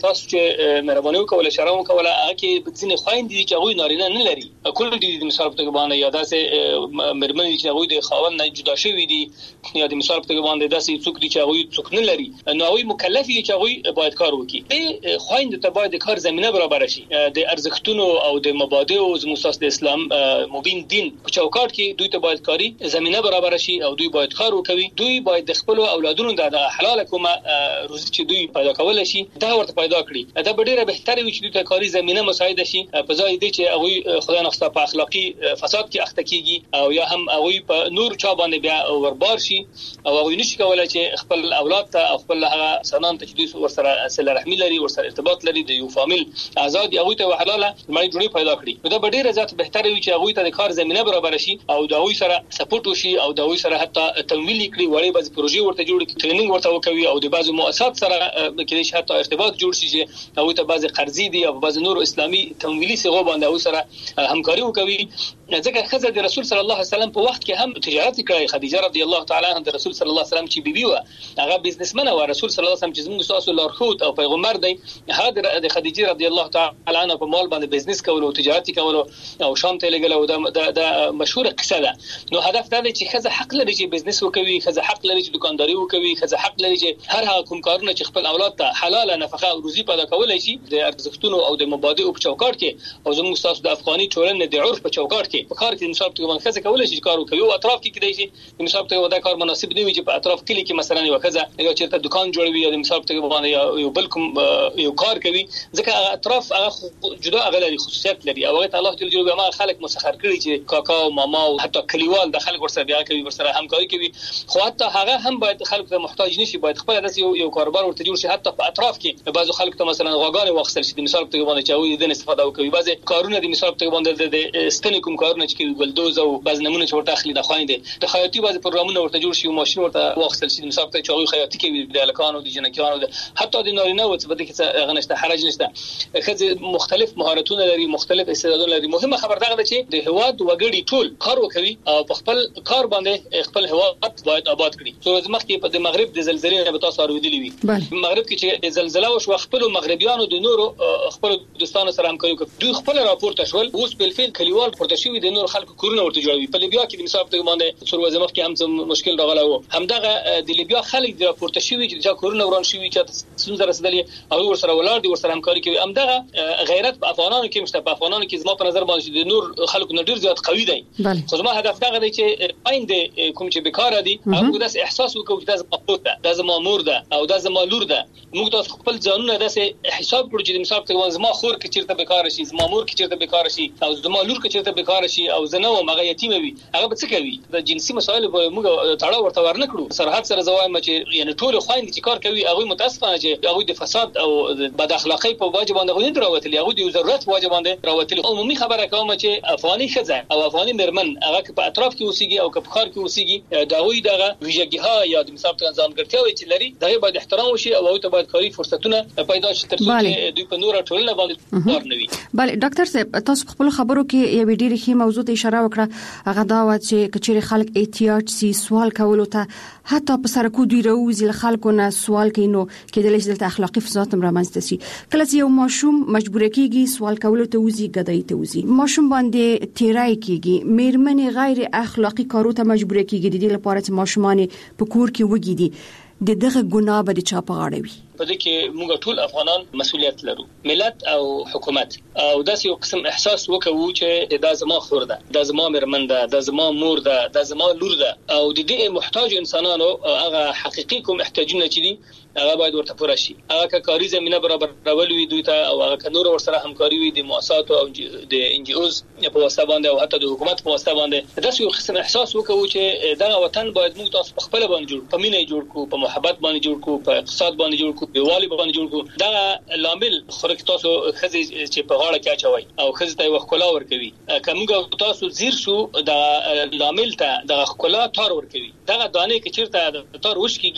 تاسو چې مهرباني وکول شرم وکول هغه کې ځینې خويند دي چې هغه نارینه نه لري کول دي د مثال په توګه باندې یا داسې مرمن دي چې هغه د خاوند نه جدا شوی دي یا د مثال په توګه باندې داسې څوک دي چې هغه څوک نه لري نو هغه مکلف دي چې هغه باید کار وکړي د خويند ته باید کار زمينه برابر شي د ارزښتونو او د مبادئ او زموږ اساس د اسلام مبین دین په چوکاټ کې دوی ته باید کاری زمينه برابر شي او دوی باید کار وکړي دوی باید د خپل اولادونو د حلال کومه روزي چې دوی پیدا کول شي دا ورته پیدا کړي دا ډیره بهتره وي چې دوی ته کاری زمينه مساعده شي په ځای دي چې هغه خدای نخسته په اخلاقی فساد کې اخته کیږي او یا هم هغه په نور چا باندې بیا وربار شي او هغه نشي کولای چې خپل اولاد ته او خپل هغه سنان ته چې دوی ورسره صله رحمی لري ورسره ارتباط لري د یو فامیل آزاد هغه ته حلاله مړی جوړي پیدا کړي دا ډیره ذات بهتره وي چې هغه ته د کار زمينه برابر شي او دا هغه سره سپورټ وشي او دا هغه سره حتی تمویل کړي وړي بعض پروژې ورته جوړ کړي ټریننګ ورته وکوي او د بعض مؤسسات سره کې حتی ارتباط جوړ شي چې هغه ته بعض قرضې دي او بعض نور اسلامي تمویلي صيغه باندې هغه سره همکاري وکوي ځکه خزر د رسول صلی الله علیه وسلم په وخت کې هم تجارت کړی خدیجه رضی الله تعالی عنها د رسول صلی الله علیه وسلم چې بیبي و هغه بزنسمن و رسول صلی الله علیه وسلم چې زموږ تاسو لارښود او پیغمبر دی هغه د خدیجه رضی الله تعالی عنها په مال باندې بزنس کول او تجارت کول او شام ته لګل او د د مشهور قصه ده نو هدف دا دی چې خزه حق لري چې بزنس وکوي خزه حق لري چې دکانداري وکوي خزه حق لري چې هر هغه کوم کارونه چې خپل اولاد ته حلال نفقه او روزي پیدا کولای شي د ارزښتونو او د مبادئ په چوکاټ کې او زموږ تاسو د افغاني ټولنې د عرف په چوکاټ کې په کار کې مثال ته باندې خزه کولای شي کار وکوي او اطراف کې کېدای شي مثال ته دا کار مناسب نه وي چې په اطراف کې کې مثلا یو خزه یا چې دکان جوړوي یا مثال ته باندې یو بل کوم یو کار کوي ځکه اطراف هغه جدا غلري خصوصیت لري او هغه الله جل جلاله ما خلق مسخر کړي چې کاکا او ماما او حتی کلیوال د خلک ورسره بیا کوي ورسره همکاري کوي خو حتی هغه هم باید خلک ته محتاج نشي باید خپل داس یو یو کاروبار ورته جوړ شي حتی په اطراف کې بعضو خلک ته مثلا غاګانې واخصل شي د مثال په باندې چې د استفاده کوي بعضي کارونه د مثال په باندې د ستنې کوم کارونه چې ګلدوز او بعض نمونه چې ورته اخلي د خويندې د خیاطي بعضي پروګرامونه ورته جوړ شي او ماشين ورته واخصل شي د مثال په چې خیاطي کوي د لکانو د جنکانو حتی د نارینه او څه بده کې غنښت حرج نشته خځه مختلف مهارتونه لري مختلف استعدادونه لري مهمه خبر دا ده چې د هواد وګړي ټول کار وکوي او په خپل کار باندې خپل هواد باید آباد کړي څو ورځې مخکې په د مغرب د زلزلې نه به تاسو اوریدلی وي مغرب کې چې زلزلہ وشو خپل مغربيانو د نورو خپل دوستانو سره همکاري کوي دوی خپل راپورټ شول اوس په فعل کلیوال پورته شوی د نور خلکو کورونه ورته جوړوي په لیبیا کې د مثال په باندې څو ورځې مخکې هم مشکل راغلی و همدغه د لیبیا خلک د راپورټ شوی چې دا کورونه وران شوی چې څنګه رسیدلی او ور سره ولر دي ور سره همکاري کوي همدغه غیرت په افغانانو کې مشته په افغانانو کې زما په نظر باندې د نور خلکو نه ډیر زیات قوي دی خو زما هدف دا دی چې آینده کوم چې بیکاره دي هغه داس احساس وکړي چې دا زما ده دا زما مور ده او دا زما لور ده موږ تاسو خپل ځانونه داسې حساب کړو چې مثال ته زما خور کې چیرته بیکاره شي زما مور کې چیرته بیکاره شي او زما لور کې چیرته بیکاره شي او زنه او مغه یتیم وي هغه به څه کوي د جنسي مسایل په موږ تاړه ورته ورنه کړو سرحد سره زوایم چې یعنی ټول خويند چې کار کوي هغه متاسفانه چې هغه د فساد او بد اخلاقی په واجب باندې غوډه راوتلی هغه د ضرورت واجب باندې راوتلی عمومي خبره کوم چې افغاني خزه او افغاني مرمن هغه په اطراف کې اوسېږي او په خار کې اوسېږي دا وی دغه ویژګیها یا د مثال ته ځانګړتیاوې چې لري دا باید احترام وشي او هغه ته باید کاری فرصتونه پیدا شي ترڅو چې دوی په نور ټولنه باندې کار نه وي بله ډاکټر صاحب تاسو خپل خبرو کې یو ډېر ښه موضوع ته اشاره وکړه هغه دا و چې کچېر خلک احتیاط سي سوال کولو ته حتی په سرکو دوی راوځي خلکو نه سوال کوي نو کېدل شي د اخلاقی فساد هم رامنځته شي کله چې یو ماشوم مجبور کیږي سوال کولو ته وځي ګدای ته وځي ماشوم باندې تیرای کیږي میرمنې غیر اخلاقی کارو ته مجبور کیږي د دې لپاره چې ماشومان په کور کې وګي دي د دغه ګناه به چا په غاړه وي په دې کې موږ ټول افغانان مسؤلیت لرو ملت او حکومت او داسې یو قسم احساس وکړو چې دا زما خور ده دا زما مرمن ده دا زما مور ده دا زما لور ده او د دې محتاج انسانانو هغه حقيقي کوم احتیاجونه چې دي هغه باید ورته پوره شي هغه کاری زمينه برابر راولوي دوی ته او هغه نور ور سره همکاري وي د مؤسسات او د ان جی اوز په واسطه باندې او حتی د حکومت په واسطه باندې داسې یو قسم احساس وکړو چې دا وطن باید موږ تاسو خپل باندې جوړ په مینه جوړ کو په محبت باندې جوړ کو په اقتصاد باندې جوړ کو په والی باندې جوړ کو دا لامل خورک تاسو خزي چې په غاړه کې اچوي او خزي ته وښکلا ور کوي کومګه تاسو زیر شو دا لامل ته د وښکلا تار ور کوي دا دانه کې چیرته تار وش کیږي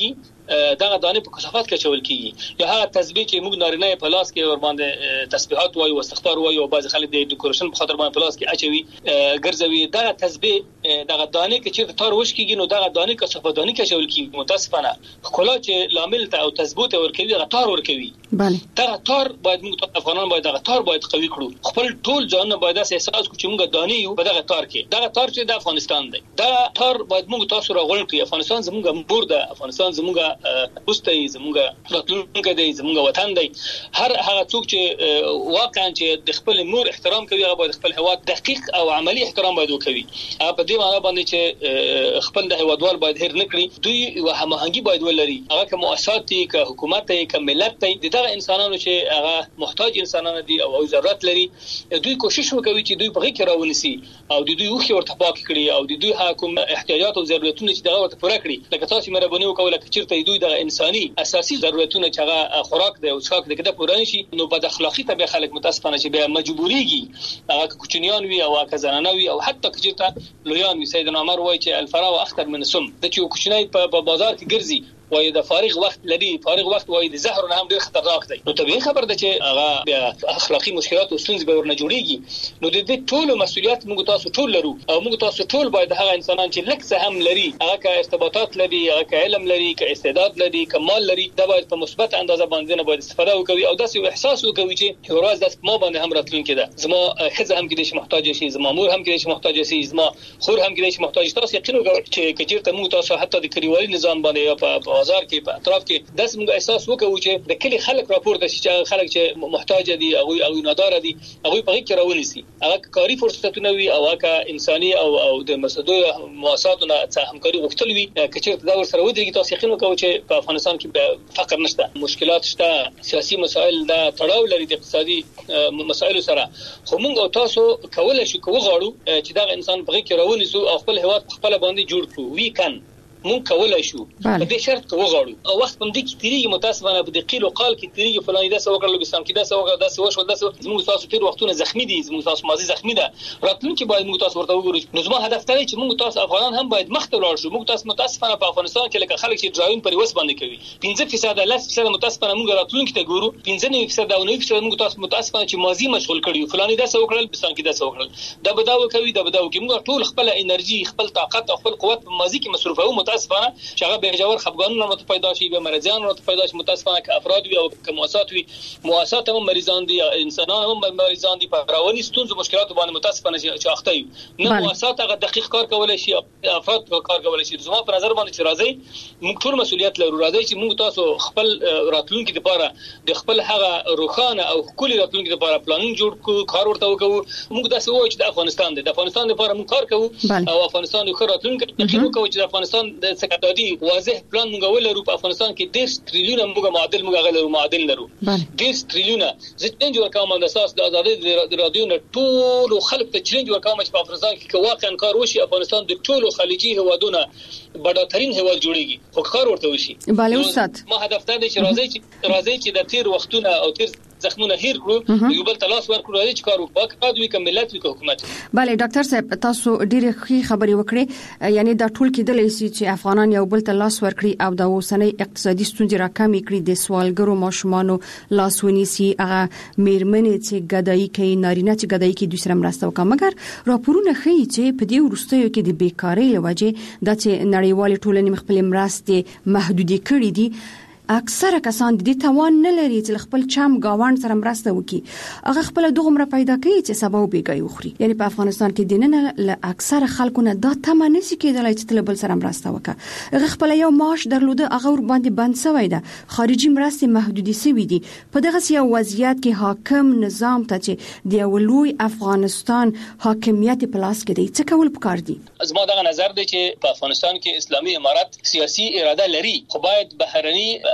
دغه دانه په کثافات کې چول کیږي یا هغه تسبیح چې موږ نارینه په لاس کې ور باندې تسبیحات وایو او استغفار وایو او بعض خلک د ډیکوریشن په خاطر باندې په لاس کې اچوي ګرځوي دغه تسبیح دغه دانه کې چې تار وش کیږي نو دغه دانه کثافات دانه کې چول کیږي متاسفانه خلا چې لامل ته او تثبوت ورکوي دغه تار ورکوي بله دغه تار باید موږ افغانان باید دغه تار باید قوي کړو خپل ټول ځان باید احساس کړو چې موږ دانه یو په دغه تار کې دغه تار چې د افغانستان دی دا تار باید موږ تاسو راغون کړی افغانستان زموږ مور ده افغانستان زموږ پوسټي زموږ راتلونکي دی زموږ وطن دی هر هغه څوک چې واقعا چې د خپل مور احترام کوي هغه باید خپل هواد دقیق او عملی احترام باید وکړي په دې معنی باندې چې خپل د هوادوال باید هیر نکړي دوی و هماهنګي باید ولري هغه کوم مؤسسات دي که حکومت دی که ملت دی دغه انسانانو چې هغه محتاج انسانان دي او ضرورت لري دوی کوشش وکوي چې دوی په غي کې راونسي او د دوی وخت ورته پاک کړي او د دوی حکومت احتیاجات او ضرورتونه چې دغه ورته پوره کړي لکه تاسو مهرباني وکوله چې چیرته دوی د انساني اساسي ضرورتونه چې هغه خوراک دی او څښاک دی کده پوره نشي نو بد اخلاقی ته به خلک متاسفانه چې به مجبوريږي هغه کوچنیان وي او هغه زنانه وي او حتی چې لویان وي سیدنا عمر وایي چې الفراو اخطر من السم د چې کوچنی په بازار کې ګرځي وای د فارغ وخت لري فارغ وخت وای د زهر نه هم ډیر خطرناک دی نو طبيعي خبر ده چې هغه اخلاقی مشکلات او ستونزې به ورنه جوړيږي نو د دې ټولو مسولیت موږ تاسو ټول لرو او موږ تاسو ټول باید هغه انسانان چې لکه هم لري هغه کا ارتباطات لري هغه کا علم لري کا استعداد لري کا مال لري دا باید په مثبت اندازه باندې نه باید استفاده وکړي او داسې احساس وکړي چې ورځ داس ما باندې هم راتلونکي ده زما خزه هم کې د محتاج شي زما مور هم کې د محتاج شي زما خور هم کې د محتاج تاسو یقین وکړئ چې کچیرته موږ تاسو حتی د کلیوالي نظام باندې په بازار کې په اطراف کې داس موږ احساس وکړو چې د کلی خلک راپورته شي چې خلک چې محتاج دي او او نادار دي هغه په کې راونیسي هغه کاری فرصتونه وي او هغه انساني او او د مسدو مؤسساتونو څخه همکاري غوښتل وي کچیرته دا ور سره ودرېږي تاسو یقین وکړو چې په افغانستان کې فقر نشته مشکلات شته سیاسي مسائل دا تړاو لري د اقتصادي مسایلو سره خو موږ او تاسو کولای شو کوو غواړو چې دا انسان په کې راونیسو او خپل هواد خپل باندې جوړ کړو وی کان مون کولای شو په دې شرط کې وغواړو او وخت پم دې کې تیریږي متاسفانه په دې قیل او قال کې تیریږي فلاني دا څه وکړل بسام کې دا څه وکړل دا څه وشو دا څه زموږ تاسو تیر وختونه زخمی دي زموږ تاسو ماضي زخمی ده راتلونکي باید موږ تاسو ورته وګورو نو زما هدف دی چې موږ تاسو افغانان هم باید مخ ته ولاړ شو موږ تاسو متاسفانه په افغانستان کې لکه خلک چې ډراون پر وس باندې کوي پنځه فیصد لس فیصد متاسفانه موږ راتلونکي ته ګورو پنځه نه فیصد او نه فیصد موږ تاسو متاسفانه چې ماضي مشغول کړیو فلاني دا څه وکړل بسام کې دا څه وکړل دا بداو کوي دا بداو کوي موږ ټول خپل انرژي خپل طاقت او خپل قوت په ماضي کې مصرفو متاسفانه هغه به جوړ خفګانونه مت پیدا شي به مرزيان مت پیدا شي متاسفانه ک افراد وي او ک مؤسسات وي مؤسسات هم مریضان دي انسانان هم مریضان دي په راوني ستونزو مشکلات باندې متاسفانه چې اخته وي نو مؤسسات هغه دقیق کار کولای شي افراد کار کولای شي زما په نظر باندې چې راځي موږ ټول مسولیت لرو راځي چې موږ تاسو خپل راتلونکي لپاره د خپل هغه روخانه او کلی راتلونکي لپاره پلانینګ جوړ کړو کار ورته وکړو موږ داسې وایو چې د افغانستان د افغانستان لپاره موږ کار کوو او افغانستان یو راتلونکي تخیل وکړو چې د افغانستان د سکتادي واضح پلان موږ ولرو په افغانستان کې ډېر ټریلیونه موږ معادل موږ غلرو معادل لرو ډېر ټریلیونه زه چیلنج ورکوم د اساس د ازادي د رادیو نه ټول خلک ته چیلنج ورکوم چې په افغانستان کې واقعا کار وشي افغانستان د ټولو خلیجي هوادونو بډاترین هواد جوړیږي خو کار ورته وشي bale استاد ما هدف ته دی چې راځي چې راځي چې د تیر وختونه او تیر زخمونه هیر کړو یو بل تلاش ورکړو راځي چې کار وکړو کډ وی کملت وی حکومت bale ډاکټر صاحب تاسو ډیره ښه خبرې وکړې یعنی دا ټول کېدلی شي چې افغانان یو بل تلاش ورکړي او د اوسنۍ اقتصادي ستونزې راکمې کړي د سوالګرو ماشومانو لاس ونیسي هغه میرمنې چې ګدایي کوي نارینه چې ګدایي کوي دوی سره مرسته وکړي مګر راپورونه ښیي چې په دې وروستیو کې د بیکاری لوجه د چې نړیوال ټولنې خپل مرستې محدودې کړې دي اکثره کسان د دې توان نه لري چې خپل چم گاوند سره مرسته وکړي هغه خپل دغه پیدا کوي چې سبا وبېږي وخوري یعنی په افغانستان کې د نن له اکثره خلکو نه دا تمه نشي کېدلای چې تل بل سره مرسته وکړي هغه خپل یو معاش درلوده هغه ور باندې بند شوی ده خارجي مرستې محدودې شوی دي په دغه یو وضعیت کې حاکم نظام ته چې د ولوی افغانستان حاکمیت په لاس کې دی څه کول پکار دي زما دغه نظر دی چې په افغانستان کې اسلامي امارت سیاسي اراده لري خو باید بهرني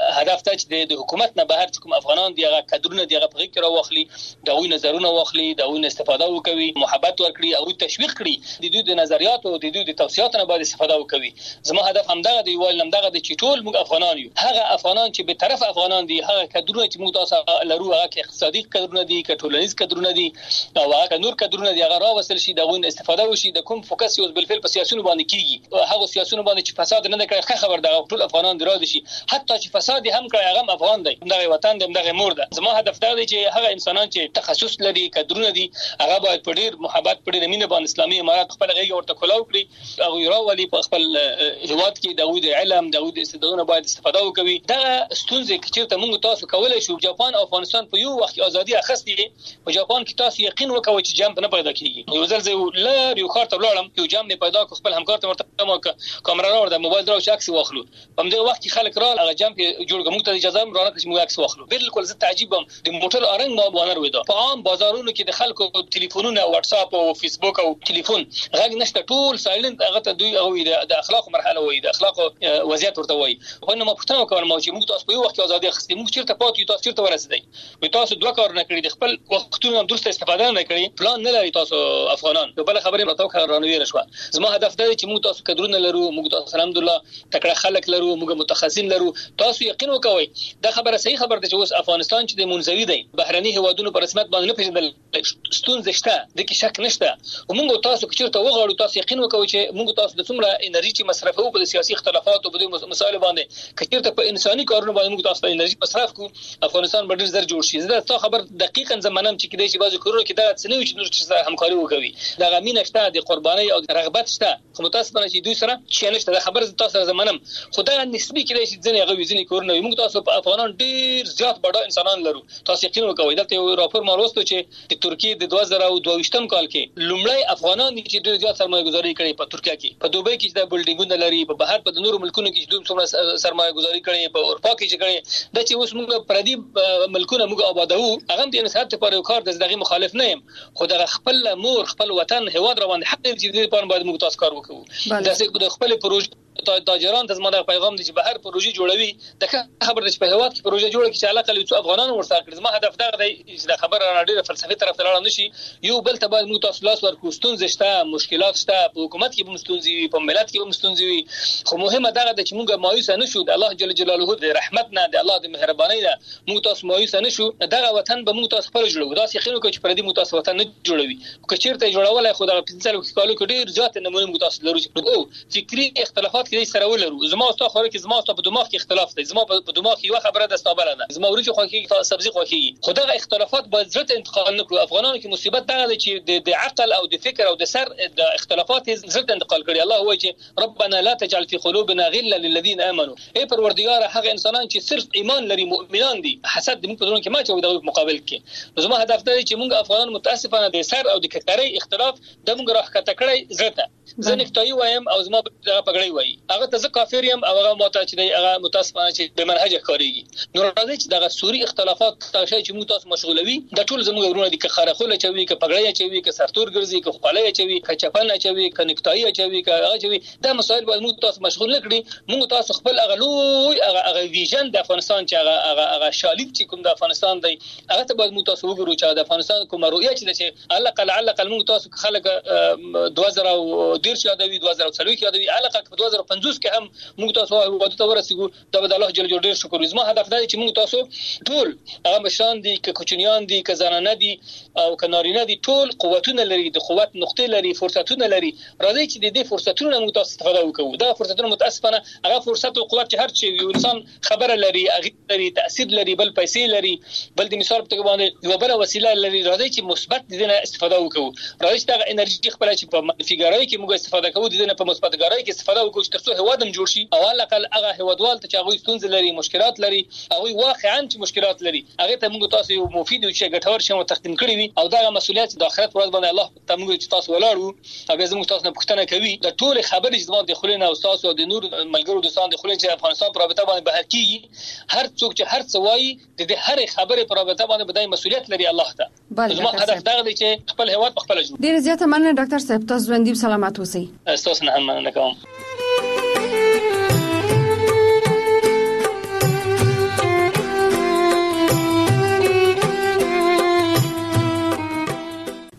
هدف ته چې د حکومت نه بهر کوم افغانان دی هغه کډرونه دی هغه په غیر واخلي دغه نظرونه واخلي دغه استفاده وکوي محبت ورکړي او تشویق کړي د دوی د نظریات او د دوی د توصيات نه باید استفاده وکوي. زما هدف همدغه دی وایي همدغه د چټول موږ افغانان یو هغه افغانان چې به طرف افغانان دي هغه کډرونه چې موږ تاسو لرو هغه کې اقتصادي کډرونه دي کټولنیز کډرونه دي او هغه نور کډرونه دي هغه راوصل شي دغه استفاده وشي د کوم فوکس یو بل فعل په سیاسيونو باندې کیږي هغه سیاسيونو باندې چې فساد نه کوي خبر دغه ټول افغانان دراد شي حتی چې فساد هم کوي هغه افغان دی دغه وطن دی دغه مور ده. زما هدف دا دی چې هغه انسانان چې تخصص لري کډرونه دي هغه باید په ډیر محبت په ډیر مینه باندې اسلامي امارات خپل غیږ ورته کولاو کړی هغه راولي په خپل هیواد کې دغه د علم دغه د استعدادونو باید استفاده وکوي. دا ستونزې چې ته موږ تاسو کولای شو جاپان او افغانستان په یو وخت ازادي اخستي په جاپان کې تاسو یقین وکوي چې جام نه پیدا کیږي. یو ځل زه لا یو کارت ولاړم یو جام نه پیدا کو خپل همکار ته ورته ما کیمرا راوړ د موبایل درو عکس واخلو په دې وخت کې خلک را هغه جام کې جوړ کوم ته اجازه هم رانه چې موږ عکس واخلو. بالکل زه تعجبم د موټر ارنګ ما بانر وېدا په عام بازارونو کې د خلکو ټلیفونونه واتس اپ او فیسبوک او ټلیفون غږ نشته ټول سایلنت هغه ته دوی هغه د اخلاق مرحله وې د اخلاق وضعیت ورته وای. خو نو ما پښتنه وکړم چې موږ تاسو په یو وخت ازادي اخستې موږ چیرته پاتې تاسو چیرته ورسېدای وي تاسو دوه کار نه کړی د خپل وختونو درسته استفاده نه کړی پلان نه لري تاسو افغانان په بل خبرې متو کار رانوي رشوه. زما هدف دی چې موږ تاسو کډرونه لرو موږ تاسو الحمدلله تکړه خلک لرو موږ متخصصین لرو تاسو یقین وکوي دا خبره صحیح خبره ده چې اوس افغانستان چې د منځوي دی بهرني هوادونو په رسمیت باندې نه پیژندل ستونزې شته د کې شک نشته او موږ تاسو چیرته وغواړو تاسو یقین وکوي چې موږ تاسو د څومره انرژي چې مصرفو په سیاسي اختلافات او په مسایل باندې کچیرته په انساني کارونو باندې موږ تاسو انرژي مصرف کو افغانستان به ډیر زر جوړ شي. زه تاسو خبر دقیقاً زمانم چې کېدای شي بعضی کورونو کې دا څه نه وي چې نور چې همکاري وکوي دا غمینه شته د قرباني او رغبت شته خو متاسفانه چې دوی سره چې نشته دا خبر تاسو زمانم خدای نسبی کېدای شي ځنې هغه وزنی کورونه موږ تاسو په افغانان ډیر زیات بډا انسانان لرو تاسو یقین وکوي دلته یو راپور ما وروسته چې د ترکیه د دوه زره دوه ویشتم کال کې لومړی افغانان چې ډیر زیات سرمایه گذاري کړې په ترکیه کې په دوبۍ کې د بلډینګونو لري په بهر په نورو ملکونو کې دوی څومره سرمایه گذاري کړې په اروپا کې چې کړې د چې اوس موږ پردي ملکونه موږ آبادو هغه د انسانیت لپاره یو کار د دغه مخالف نه يم خو د خپل مور خپل وطن هواد روان حق دې چې دې په باندې موږ تاسو کار وکړو د خپل پروژې تاجران ته زموږ پیغام دی چې بهر پروژې جوړوي د خبر د په هواد کې پروژې جوړه کې چې علاقه لري افغانان ورسره کړي. زما هدف دا دی چې د خبر را ډیره فلسفي طرف ته لاړ نشي یو بل ته باید موږ تاسو لاس ورکو ستونزې شته مشکلات شته په حکومت کې به ستونزې وي په ملت کې به ستونزې وي خو مهمه دا ده چې موږ مایوس نه شو د الله جل جلاله د رحمت نه د الله د مهرباني نه موږ تاسو مایوس نه شو دغه وطن به موږ تاسو خپل جوړو دا څه خینو چې پردي موږ تاسو وطن نه جوړوي که چیرته جوړولای خو د پنځه کالو کې ډیر زیات نمونه موږ تاسو لرو او فکری اختلافات کې سره ولرو زما او تاسو خو کې زما او تاسو په دماغ کې اختلاف دی زما په دماغ کې یو خبره ده ستابل نه زما ورته خو کې تاسو سبزي خو کې خدای اختلافات باید زړه انتقال نکړو. افغانانو کې مصیبت دا ده چې د عقل او د فکر او د سر د اختلافات زړه انتقال کړي. الله وایي چې ربنا لا تجعل في قلوبنا غلا للذين امنوا اي پروردگار هغه انسانان چې صرف ایمان لري مؤمنان دي حسد د موږ په دونه کې ما چې د مقابل کې زما هدف دی چې موږ افغانان متاسفانه د سر او د ککړې اختلاف د موږ راخته کړی زړه زه نکتای وایم او زما د پګړی وای هغه ته زه کافر یم او هغه ماته چې دی هغه متاسفانه چې به منهج کاریږي نو راځي چې دغه سوري اختلافات تاسو چې موږ تاسو مشغولوي د ټول زموږ ورونه دي که خارخوله چوي که پګړی چوي که سرتور ګرځي که خپلای چوي که چپن چوي که نکتای چوي که هغه چوي دا مسایل باید موږ تاسو مشغول نکړي موږ تاسو خپل هغه لوی هغه هغه ویژن د افغانستان چې هغه هغه هغه شالید چې کوم د افغانستان دی هغه ته باید موږ تاسو وګورو چې د افغانستان کومه رؤیه چې چې الله قل علق موږ تاسو خلک دوه زره ډیر شادوي دوه زره څلوي کې دوی علاقه په دوه زره پنځوس کې هم موږ تاسو وادي ته ورسېګو د الله جل جلاله ډیر شکر زما هدف دی چې موږ تاسو ټول هغه مشران دي که کوچنیان دي که زنانه دي او که نارینه دي ټول قوتونه لري د قوت نقطې لري فرصتونه لري راځي چې د دې فرصتونو موږ تاسو استفاده وکړو دا فرصتونه متاسفانه هغه فرصت او قوت چې هر چی یو انسان خبره لري هغه لري تاثیر لري بل پیسې لري بل د مثال په باندې یو بل وسیله لري راځي چې مثبت دې نه استفاده وکړو راځي چې دا انرژي خپل چې په منفي ګرای کې موږ استفاده کوو دې نه په مثبت ګرای کې استفاده وکړو چې ترڅو هوادم جوړ شي او الاقل هغه هوادوال ته چې هغه ستونزې لري مشکلات لري هغه واقعا چې مشکلات لري هغه ته موږ تاسو یو مفید او چې ګټور شوم تقدیم کړی وي او دا مسؤلیت د آخرت ورځ باندې الله ته موږ چې تاسو ولاړو هغه زموږ تاسو نه پوښتنه کوي د ټول خبرې چې زموږ د خلینو او تاسو د نور ملګرو دوستان د خلینو چې افغانستان پر رابطه باندې بهر کیږي هر څوک چې هر څه وایي د دې هر خبرې پر رابطه باندې بدای مسؤلیت لري الله ته زموږ هدف دا دی چې خپل هیواد خپل جوړ ډیر زیاته مننه ډاکټر صاحب تاسو ژوندۍ سلامات اوسئ تاسو نه هم مننه کوم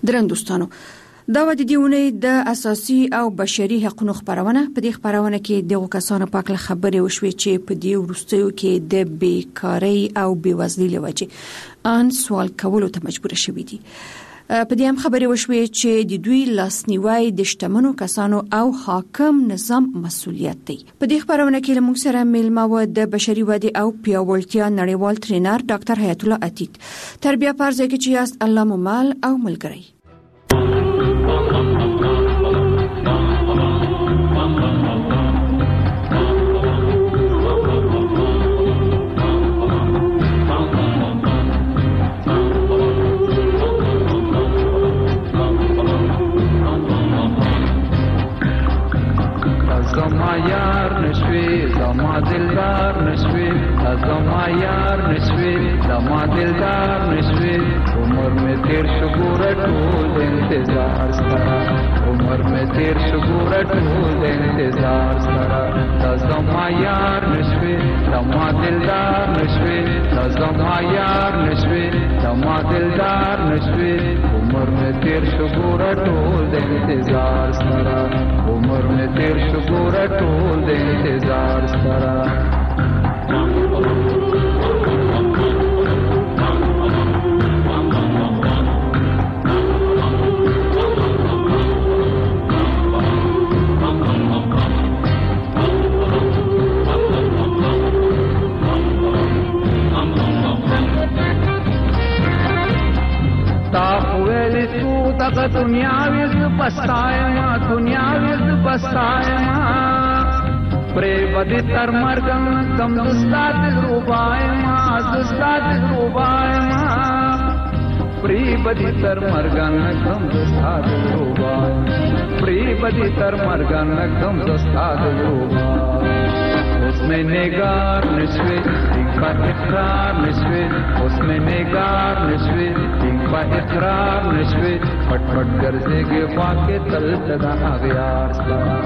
درندوستانو دا و د دیونې د اساسي او بشري حقوقو خبرونه په دې خبرونه کې دغه کسانو په اړه خبرې وشوي چې په دې ورستیو کې د بیکاری او بیوزلۍ لوجه ان سوال کولو ته مجبور شوي دي. په دې هم خبرې وشوي چې د دوی لاسنیوي د شتمنو کسانو او حاکم نظام مسؤلیت دی. په دې خبرونه کې موږ سره میلمه و د بشري ودې او پیاوړتیا نړیوال ټرینر ډاکټر حیات الله عتیق. تربیه پرځای کې چې یاست الله مو مال او ملګری. زما یار نشوي زما دلدار نشوي زما یار نشوي زما دلدار نشوي عمر میں تیر شو ګور ټول انتظار سره عمر میں تیر شو ګور ټول انتظار سره زما یار نشوي زما دلدار نشوي زما یار نشوي زما دلدار نشوي عمر میں تیر شو ګور ټول انتظار سره عمر میں تیر شو ګور ټول د انتظار سره. تا ویلی تو دغه دنیا ویز بستایما دنیا ویز بستایما پری بدی تر مرگم کم دستات روبایما دستات روبایما پری بدی تر مرگم کم دستات روبایما پری بدی تر مرگم کم دستات روبایما اس میں نگار نشوی ان کا اقرار نشوی اس میں نگار نشوی ان کا اقرار نشوی پٹ پٹ گرزے کے واقع تل تدا آغیار سا